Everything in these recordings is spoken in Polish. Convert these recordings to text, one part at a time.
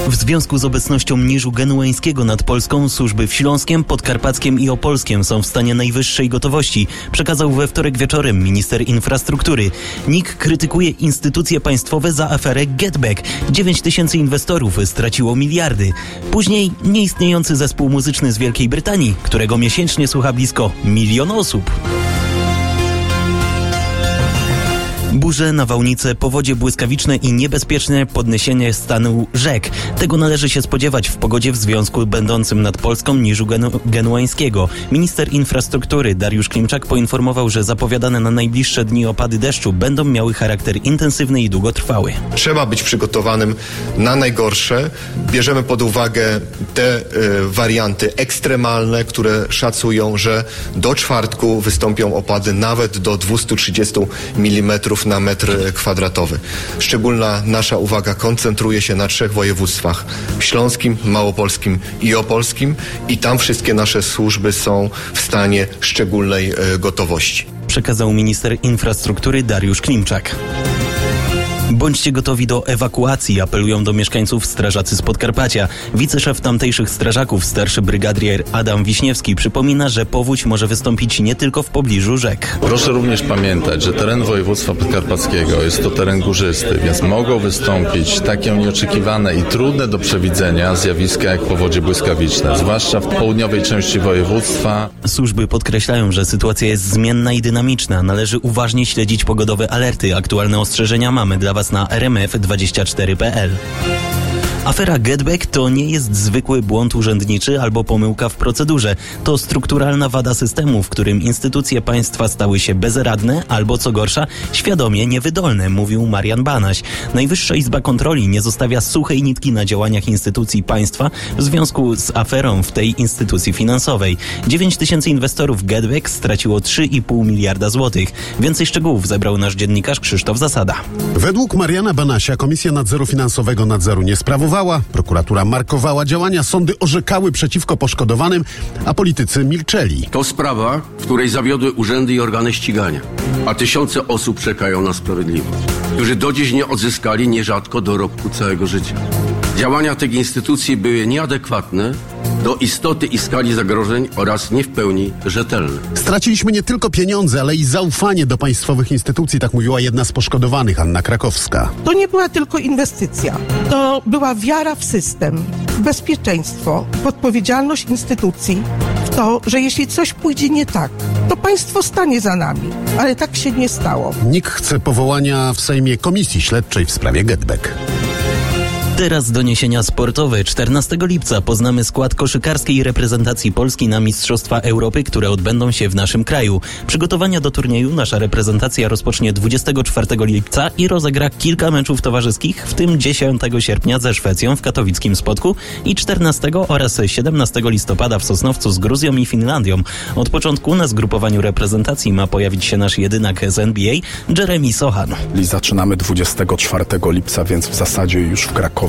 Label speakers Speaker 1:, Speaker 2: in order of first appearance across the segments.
Speaker 1: W związku z obecnością niżu genueńskiego nad Polską służby w Śląskiem, Podkarpackiem i Opolskiem są w stanie najwyższej gotowości, przekazał we wtorek wieczorem minister infrastruktury. NIK krytykuje instytucje państwowe za aferę GetBack. 9 tysięcy inwestorów straciło miliardy. Później nieistniejący zespół muzyczny z Wielkiej Brytanii, którego miesięcznie słucha blisko 1 milion osób. Burze, nawałnice, powodzie błyskawiczne i niebezpieczne podniesienie stanu rzek. Tego należy się spodziewać w pogodzie w związku będącym nad Polską niżu genueńskiego. Minister infrastruktury Dariusz Klimczak poinformował, że zapowiadane na najbliższe dni opady deszczu będą miały charakter intensywny i długotrwały.
Speaker 2: Trzeba być przygotowanym na najgorsze. Bierzemy pod uwagę te warianty ekstremalne, które szacują, że do czwartku wystąpią opady nawet do 230 mm na metr kwadratowy. Szczególna nasza uwaga koncentruje się na 3 województwach: śląskim, małopolskim i opolskim, i tam wszystkie nasze służby są w stanie szczególnej gotowości.
Speaker 1: Przekazał minister infrastruktury Dariusz Klimczak. Bądźcie gotowi do ewakuacji, apelują do mieszkańców strażacy z Podkarpacia. Wiceszef tamtejszych strażaków, starszy brygadier Adam Wiśniewski, przypomina, że powódź może wystąpić nie tylko w pobliżu rzek.
Speaker 3: Proszę również pamiętać, że teren województwa podkarpackiego jest to teren górzysty, więc mogą wystąpić takie nieoczekiwane i trudne do przewidzenia zjawiska jak powodzie błyskawiczne, zwłaszcza w południowej części województwa.
Speaker 1: Służby podkreślają, że sytuacja jest zmienna i dynamiczna. Należy uważnie śledzić pogodowe alerty. Aktualne ostrzeżenia mamy dla Was na rmf24.pl. Afera GetBack to nie jest zwykły błąd urzędniczy albo pomyłka w procedurze. To strukturalna wada systemu, w którym instytucje państwa stały się bezradne albo, co gorsza, świadomie niewydolne, mówił Marian Banaś. Najwyższa Izba Kontroli nie zostawia suchej nitki na działaniach instytucji państwa w związku z aferą w tej instytucji finansowej. 9 tysięcy inwestorów GetBack straciło 3,5 miliarda złotych. Więcej szczegółów zebrał nasz dziennikarz Krzysztof Zasada.
Speaker 4: Według Mariana Banasia Komisja Nadzoru Finansowego nadzoru nie sprawowała, prokuratura markowała działania, sądy orzekały przeciwko poszkodowanym, a politycy milczeli.
Speaker 5: To sprawa, w której zawiodły urzędy i organy ścigania, a tysiące osób czekają na sprawiedliwość, którzy do dziś nie odzyskali nierzadko dorobku całego życia. Działania tych instytucji były nieadekwatne do istoty i skali zagrożeń oraz nie w pełni rzetelne.
Speaker 4: Straciliśmy nie tylko pieniądze, ale i zaufanie do państwowych instytucji, tak mówiła jedna z poszkodowanych, Anna Krakowska.
Speaker 6: To nie była tylko inwestycja. To była wiara w system, w bezpieczeństwo, w odpowiedzialność instytucji, w to, że jeśli coś pójdzie nie tak, to państwo stanie za nami. Ale tak się nie stało.
Speaker 4: NIK chce powołania w Sejmie komisji śledczej w sprawie GetBack.
Speaker 1: Teraz doniesienia sportowe. 14 lipca poznamy skład koszykarskiej reprezentacji Polski na Mistrzostwa Europy, które odbędą się w naszym kraju. Przygotowania do turnieju nasza reprezentacja rozpocznie 24 lipca i rozegra kilka meczów towarzyskich, w tym 10 sierpnia ze Szwecją w katowickim Spodku i 14 oraz 17 listopada w Sosnowcu z Gruzją i Finlandią. Od początku na zgrupowaniu reprezentacji ma pojawić się nasz jedynak z NBA, Jeremy Sochan.
Speaker 7: Zaczynamy 24 lipca, więc w zasadzie już w Krakowie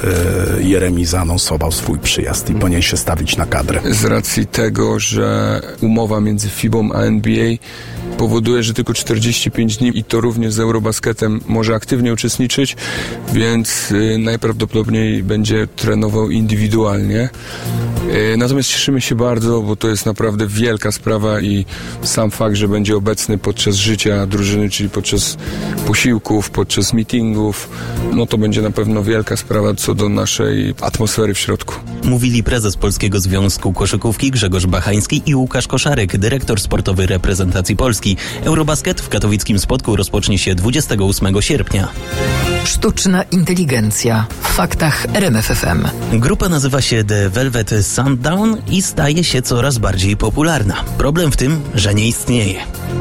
Speaker 7: Jeremi zaanonsował swój przyjazd i powinien się stawić na kadrę.
Speaker 8: Z racji tego, że umowa między FIBą a NBA powoduje, że tylko 45 dni i to również z Eurobasketem może aktywnie uczestniczyć, więc najprawdopodobniej będzie trenował indywidualnie. Natomiast cieszymy się bardzo, bo to jest naprawdę wielka sprawa i sam fakt, że będzie obecny podczas życia drużyny, czyli podczas posiłków, podczas meetingów, no to będzie na pewno wielka sprawa co do naszej atmosfery w środku.
Speaker 1: Mówili prezes Polskiego Związku Koszykówki Grzegorz Bachański i Łukasz Koszarek, dyrektor sportowy reprezentacji Polski. Eurobasket w katowickim Spodku rozpocznie się 28 sierpnia.
Speaker 9: Sztuczna inteligencja. W faktach RMF FM.
Speaker 1: Grupa nazywa się The Velvet Sundown i staje się coraz bardziej popularna. Problem w tym, że nie istnieje.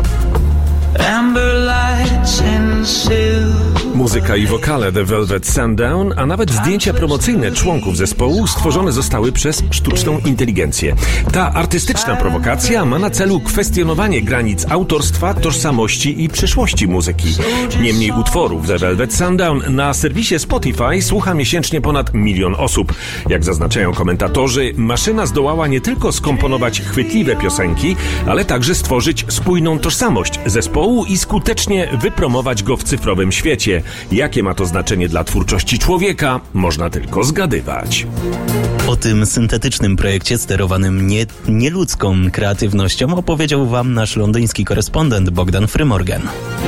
Speaker 10: Muzyka i wokale The Velvet Sundown, a nawet zdjęcia promocyjne członków zespołu stworzone zostały przez sztuczną inteligencję. Ta artystyczna prowokacja ma na celu kwestionowanie granic autorstwa, tożsamości i przyszłości muzyki. Niemniej utworów The Velvet Sundown na serwisie Spotify słucha miesięcznie ponad 1 milion osób. Jak zaznaczają komentatorzy, maszyna zdołała nie tylko skomponować chwytliwe piosenki, ale także stworzyć spójną tożsamość zespołu i skutecznie wypromować go w cyfrowym świecie. Jakie ma to znaczenie dla twórczości człowieka, można tylko zgadywać.
Speaker 1: O tym syntetycznym projekcie sterowanym nieludzką kreatywnością opowiedział wam nasz londyński korespondent Bogdan Frymorgan.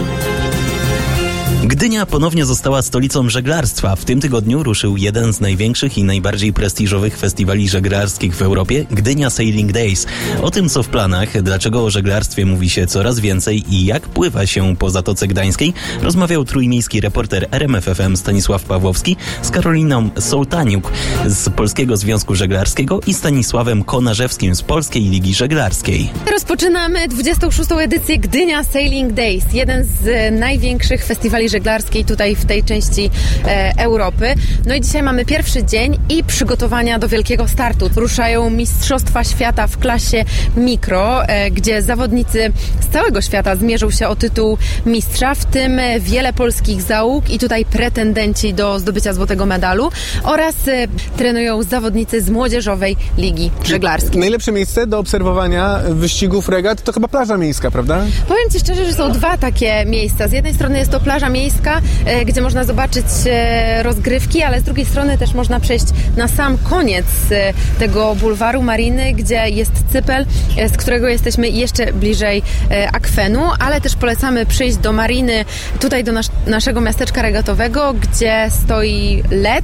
Speaker 1: Gdynia ponownie została stolicą żeglarstwa. W tym tygodniu ruszył jeden z największych i najbardziej prestiżowych festiwali żeglarskich w Europie, Gdynia Sailing Days. O tym, co w planach, dlaczego o żeglarstwie mówi się coraz więcej i jak pływa się po Zatoce Gdańskiej, rozmawiał trójmiejski reporter RMF FM Stanisław Pawłowski z Karoliną Sołtaniuk z Polskiego Związku Żeglarskiego i Stanisławem Konarzewskim z Polskiej Ligi Żeglarskiej.
Speaker 11: Rozpoczynamy 26. edycję Gdynia Sailing Days, jeden z największych festiwali żeglarskiej tutaj w tej części Europy. No i dzisiaj mamy pierwszy dzień i przygotowania do wielkiego startu. Ruszają Mistrzostwa Świata w klasie mikro, gdzie zawodnicy z całego świata zmierzą się o tytuł mistrza, w tym wiele polskich załóg i tutaj pretendenci do zdobycia złotego medalu oraz trenują zawodnicy z Młodzieżowej Ligi Żeglarskiej.
Speaker 12: Najlepsze miejsce do obserwowania wyścigów regat to chyba plaża miejska, prawda?
Speaker 11: Powiem Ci szczerze, że są dwa takie miejsca. Z jednej strony jest to plaża miejska, gdzie można zobaczyć rozgrywki, ale z drugiej strony też można przejść na sam koniec tego bulwaru Mariny, gdzie jest cypel, z którego jesteśmy jeszcze bliżej akwenu, ale też polecamy przyjść do Mariny, tutaj do naszego miasteczka regatowego, gdzie stoi LED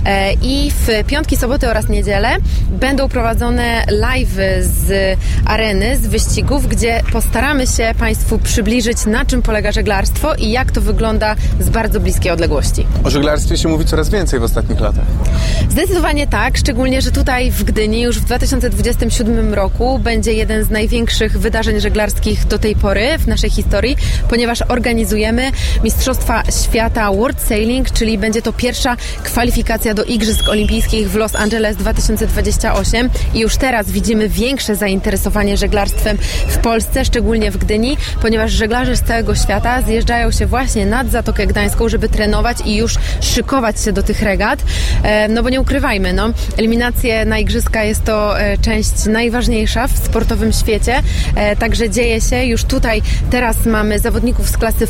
Speaker 11: i w piątki, soboty oraz niedzielę będą prowadzone live'y z areny, z wyścigów, gdzie postaramy się Państwu przybliżyć, na czym polega żeglarstwo i jak to wygląda z bardzo bliskiej odległości.
Speaker 12: O żeglarstwie się mówi coraz więcej w ostatnich latach.
Speaker 11: Zdecydowanie tak, szczególnie, że tutaj w Gdyni już w 2027 roku będzie jeden z największych wydarzeń żeglarskich do tej pory w naszej historii, ponieważ organizujemy Mistrzostwa Świata World Sailing, czyli będzie to pierwsza kwalifikacja do Igrzysk Olimpijskich w Los Angeles 2028 i już teraz widzimy większe zainteresowanie żeglarstwem w Polsce, szczególnie w Gdyni, ponieważ żeglarze z całego świata zjeżdżają się właśnie nad Zatokę Gdańską, żeby trenować i już szykować się do tych regat. No bo nie ukrywajmy, eliminacje na igrzyska jest to część najważniejsza w sportowym świecie, także dzieje się już tutaj. Teraz mamy zawodników z klasy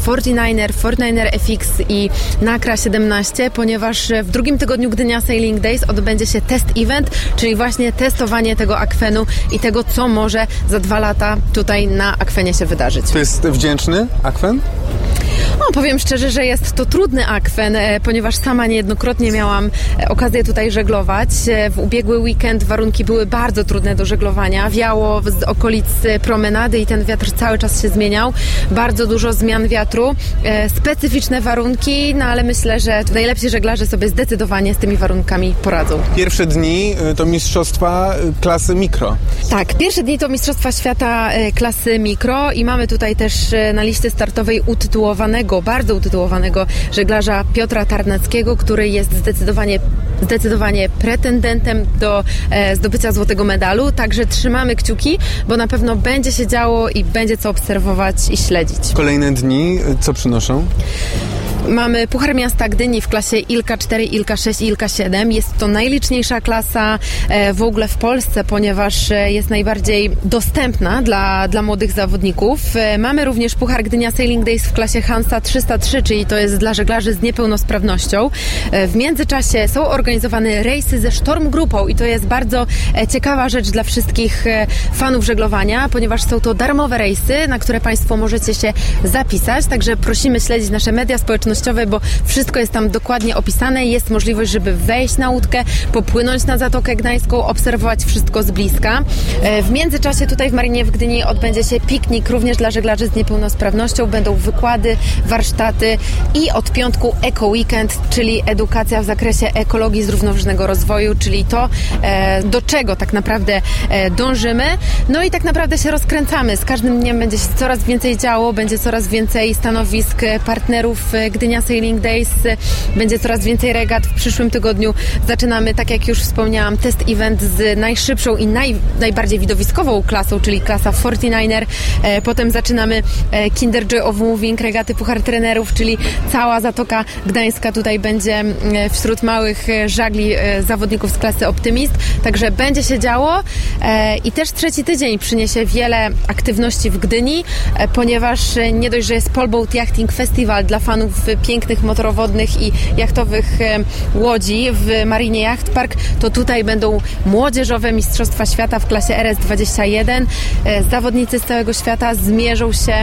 Speaker 11: 49er FX i Nakra 17, ponieważ w drugim tygodniu Gdynia Sailing Days odbędzie się test event, czyli właśnie testowanie tego akwenu i tego, co może za 2 lata tutaj na akwenie się wydarzyć.
Speaker 12: To jest wdzięczny akwen?
Speaker 11: Powiem szczerze, że jest to trudny akwen, ponieważ sama niejednokrotnie miałam okazję tutaj żeglować. W ubiegły weekend warunki były bardzo trudne do żeglowania. Wiało z okolic promenady i ten wiatr cały czas się zmieniał. Bardzo dużo zmian wiatru, specyficzne warunki, ale myślę, że najlepsi żeglarze sobie zdecydowanie z tymi warunkami poradzą.
Speaker 12: Pierwsze dni to mistrzostwa klasy mikro.
Speaker 11: Tak, pierwsze dni to Mistrzostwa Świata klasy mikro i mamy tutaj też na liście startowej bardzo utytułowanego żeglarza Piotra Tarnackiego, który jest zdecydowanie pretendentem do zdobycia złotego medalu. Także trzymamy kciuki, bo na pewno będzie się działo i będzie co obserwować i śledzić.
Speaker 12: Kolejne dni co przynoszą?
Speaker 11: Mamy Puchar Miasta Gdyni w klasie ILKA 4, ILKA 6 i ILKA 7. Jest to najliczniejsza klasa w ogóle w Polsce, ponieważ jest najbardziej dostępna dla młodych zawodników. Mamy również Puchar Gdynia Sailing Days w klasie Hansa 303, czyli to jest dla żeglarzy z niepełnosprawnością. W międzyczasie są organizowane rejsy ze Sztorm Grupą i to jest bardzo ciekawa rzecz dla wszystkich fanów żeglowania, ponieważ są to darmowe rejsy, na które Państwo możecie się zapisać. Także prosimy śledzić nasze media społecznościowe, bo wszystko jest tam dokładnie opisane. Jest możliwość, żeby wejść na łódkę, popłynąć na Zatokę Gdańską, obserwować wszystko z bliska. W międzyczasie tutaj w Marinie w Gdyni odbędzie się piknik również dla żeglarzy z niepełnosprawnością. Będą wykłady, warsztaty i od piątku Eco Weekend, czyli edukacja w zakresie ekologii, zrównoważonego rozwoju, czyli to, do czego tak naprawdę dążymy. No i tak naprawdę się rozkręcamy. Z każdym dniem będzie się coraz więcej działo, będzie coraz więcej stanowisk partnerów Gdynia Sailing Days, będzie coraz więcej regat. W przyszłym tygodniu zaczynamy, tak jak już wspomniałam, test event z najszybszą i najbardziej widowiskową klasą, czyli klasa 49er. Potem zaczynamy Kinder Joy of Moving, regaty Puchar Trenerów, czyli cała Zatoka Gdańska tutaj będzie wśród małych żagli zawodników z klasy Optymist. Także będzie się działo i też trzeci tydzień przyniesie wiele aktywności w Gdyni, ponieważ nie dość, że jest Polboat Yachting Festival dla fanów pięknych motorowodnych i jachtowych łodzi w Marinie Yacht Park, to tutaj będą młodzieżowe Mistrzostwa Świata w klasie RS21. Zawodnicy z całego świata zmierzą się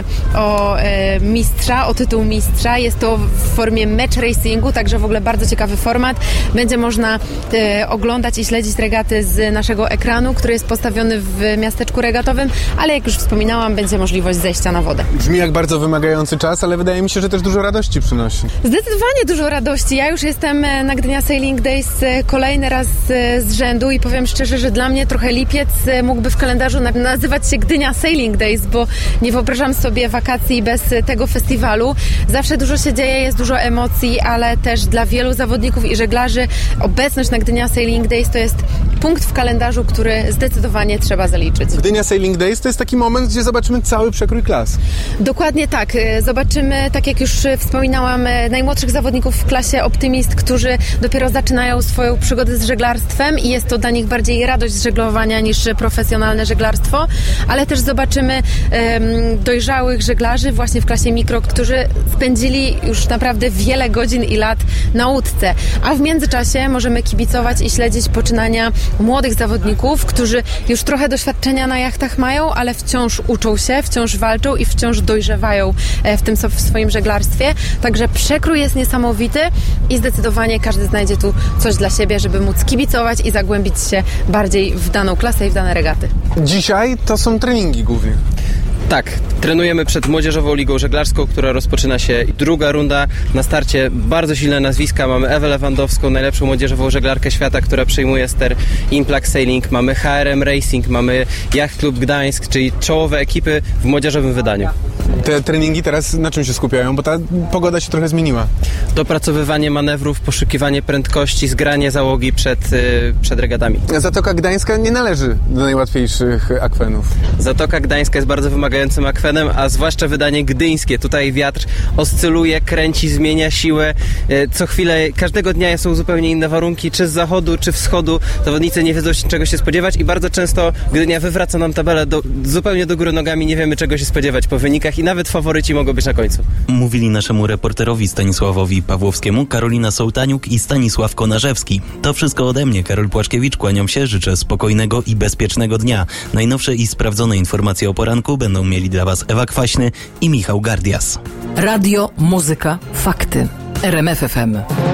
Speaker 11: o tytuł mistrza. Jest to w formie match racingu, także w ogóle bardzo ciekawy format. Będzie można oglądać i śledzić regaty z naszego ekranu, który jest postawiony w miasteczku regatowym, ale jak już wspominałam, będzie możliwość zejścia na wodę.
Speaker 12: Brzmi jak bardzo wymagający czas, ale wydaje mi się, że też dużo radości przynosi.
Speaker 11: Zdecydowanie dużo radości. Ja już jestem na Gdynia Sailing Days kolejny raz z rzędu i powiem szczerze, że dla mnie trochę lipiec mógłby w kalendarzu nazywać się Gdynia Sailing Days, bo nie wyobrażam sobie wakacji bez tego festiwalu. Zawsze dużo się dzieje, jest dużo emocji, ale też dla wielu zawodników i żeglarzy obecność na Gdynia Sailing Days to jest punkt w kalendarzu, który zdecydowanie trzeba zaliczyć.
Speaker 12: Gdynia Sailing Days to jest taki moment, gdzie zobaczymy cały przekrój klas.
Speaker 11: Dokładnie tak. Zobaczymy, tak jak już wspominałam, najmłodszych zawodników w klasie Optymist, którzy dopiero zaczynają swoją przygodę z żeglarstwem i jest to dla nich bardziej radość z żeglowania niż profesjonalne żeglarstwo, ale też zobaczymy dojrzałych żeglarzy właśnie w klasie mikro, którzy spędzili już naprawdę wiele godzin i lat na łódce. A w międzyczasie możemy kibicować i śledzić poczynania młodych zawodników, którzy już trochę doświadczenia na jachtach mają, ale wciąż uczą się, wciąż walczą i wciąż dojrzewają w swoim żeglarstwie. Także przekrój jest niesamowity i zdecydowanie każdy znajdzie tu coś dla siebie, żeby móc kibicować i zagłębić się bardziej w daną klasę i w dane regaty.
Speaker 12: Dzisiaj to są treningi głównie.
Speaker 13: Tak, trenujemy przed Młodzieżową Ligą Żeglarską, która rozpoczyna się druga runda. Na starcie bardzo silne nazwiska. Mamy Ewę Lewandowską, najlepszą młodzieżową żeglarkę świata, która przejmuje ster Implac Sailing. Mamy HRM Racing, mamy Yacht Club Gdańsk, czyli czołowe ekipy w młodzieżowym wydaniu.
Speaker 12: Te treningi teraz na czym się skupiają? Bo ta pogoda się trochę zmieniła.
Speaker 13: Dopracowywanie manewrów, poszukiwanie prędkości, zgranie załogi przed regatami.
Speaker 12: Zatoka Gdańska nie należy do najłatwiejszych akwenów.
Speaker 13: Zatoka Gdańska jest bardzo wymagającym akwenem, a zwłaszcza wydanie gdyńskie. Tutaj wiatr oscyluje, kręci, zmienia siłę. Co chwilę, każdego dnia są zupełnie inne warunki, czy z zachodu, czy wschodu. Zawodnicy nie wiedzą, czego się spodziewać i bardzo często Gdynia wywraca nam tabelę zupełnie do góry nogami, nie wiemy, czego się spodziewać po wynikach i nawet faworyci mogą być na końcu.
Speaker 1: Mówili naszemu reporterowi Stanisławowi Pawłowskiemu Karolina Sołtaniuk i Stanisław Konarzewski. To wszystko ode mnie, Karol Płaczkiewicz. Kłaniam się, życzę spokojnego i bezpiecznego dnia. Najnowsze i sprawdzone informacje o poranku będą mieli dla Was Ewa Kwaśny i Michał Gardias.
Speaker 9: Radio, muzyka, fakty. RMF FM.